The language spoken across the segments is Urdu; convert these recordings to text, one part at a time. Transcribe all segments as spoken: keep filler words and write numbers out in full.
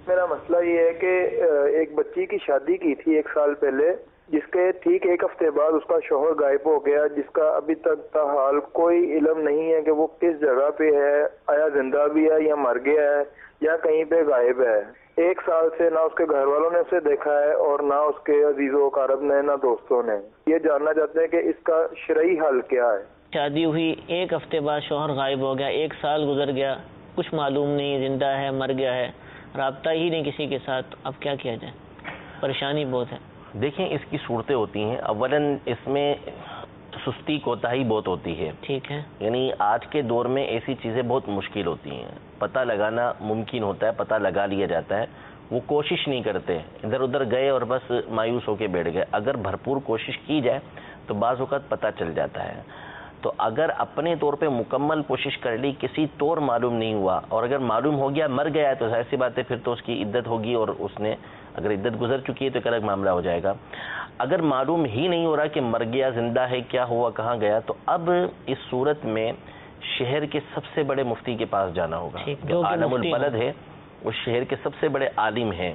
میرا مسئلہ یہ ہے کہ ایک بچی کی شادی کی تھی ایک سال پہلے، جس کے ٹھیک ایک ہفتے بعد اس کا شوہر غائب ہو گیا، جس کا ابھی تک تاحال کوئی علم نہیں ہے کہ وہ کس جگہ پہ ہے، آیا زندہ بھی ہے یا مر گیا ہے یا کہیں پہ غائب ہے۔ ایک سال سے نہ اس کے گھر والوں نے اسے دیکھا ہے اور نہ اس کے عزیز و اقارب نے، نہ دوستوں نے۔ یہ جاننا چاہتے ہیں کہ اس کا شرعی حل کیا ہے۔ شادی ہوئی، ایک ہفتے بعد شوہر غائب ہو گیا، ایک سال گزر گیا، کچھ معلوم نہیں زندہ ہے مر گیا ہے، رابطہ ہی نہیں کسی کے ساتھ، اب کیا کیا جائے؟ پریشانی بہت ہے۔ دیکھیں اس کی صورتیں ہوتی ہیں، اولاً اس میں سستی کوتاہی بہت ہوتی ہے، ٹھیک ہے، یعنی آج کے دور میں ایسی چیزیں بہت مشکل ہوتی ہیں، پتہ لگانا ممکن ہوتا ہے، پتہ لگا لیا جاتا ہے، وہ کوشش نہیں کرتے، ادھر ادھر گئے اور بس مایوس ہو کے بیٹھ گئے۔ اگر بھرپور کوشش کی جائے تو بعض اوقات پتہ چل جاتا ہے۔ تو اگر اپنے طور پہ مکمل کوشش کر لی، کسی طور معلوم نہیں ہوا، اور اگر معلوم ہو گیا مر گیا ہے تو ظاہر سی بات ہے پھر تو اس کی عدت ہوگی، اور اس نے اگر عدت گزر چکی ہے تو ایک الگ معاملہ ہو جائے گا۔ اگر معلوم ہی نہیں ہو رہا کہ مر گیا، زندہ ہے، کیا ہوا، کہاں گیا، تو اب اس صورت میں شہر کے سب سے بڑے مفتی کے پاس جانا ہوگا، جو عالم البلد ہے، وہ شہر کے سب سے بڑے عالم ہیں،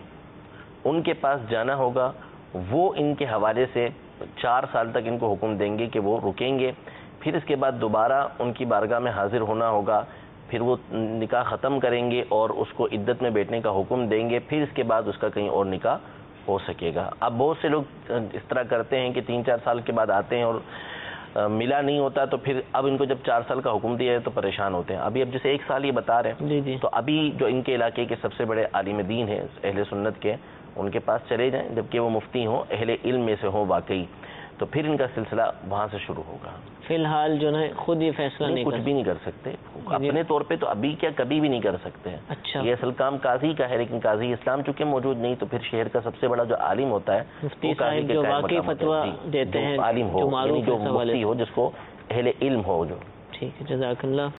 ان کے پاس جانا ہوگا۔ وہ ان کے حوالے سے چار سال تک ان کو حکم دیں گے کہ وہ رکیں گے، پھر اس کے بعد دوبارہ ان کی بارگاہ میں حاضر ہونا ہوگا، پھر وہ نکاح ختم کریں گے اور اس کو عدت میں بیٹھنے کا حکم دیں گے، پھر اس کے بعد اس کا کہیں اور نکاح ہو سکے گا۔ اب بہت سے لوگ اس طرح کرتے ہیں کہ تین چار سال کے بعد آتے ہیں اور ملا نہیں ہوتا، تو پھر اب ان کو جب چار سال کا حکم دیا ہے تو پریشان ہوتے ہیں۔ ابھی اب جیسے ایک سال یہ بتا رہے ہیں، جی جی، تو ابھی جو ان کے علاقے کے سب سے بڑے عالم دین ہیں اہل سنت کے، ان کے پاس چلے جائیں، جبکہ وہ مفتی ہوں، اہل علم میں سے ہوں واقعی، تو پھر ان کا سلسلہ وہاں سے شروع ہوگا۔ فی الحال جو ہے خود یہ فیصلہ نہیں کچھ بھی نہیں کر سکتے اپنے طور پہ، تو ابھی کیا کبھی بھی نہیں کر سکتے۔ اچھا، یہ اصل کام قاضی کا ہے، لیکن قاضی اسلام چونکہ موجود نہیں تو پھر شہر کا سب سے بڑا جو عالم ہوتا ہے، مفتی صاحب جو واقعی فتویٰ دیتے ہیں، عالم ہو، جو معروف جو ہے، مفتی ہو، جس کو اہل علم ہو جو۔ ٹھیک ہے، جزاک اللہ۔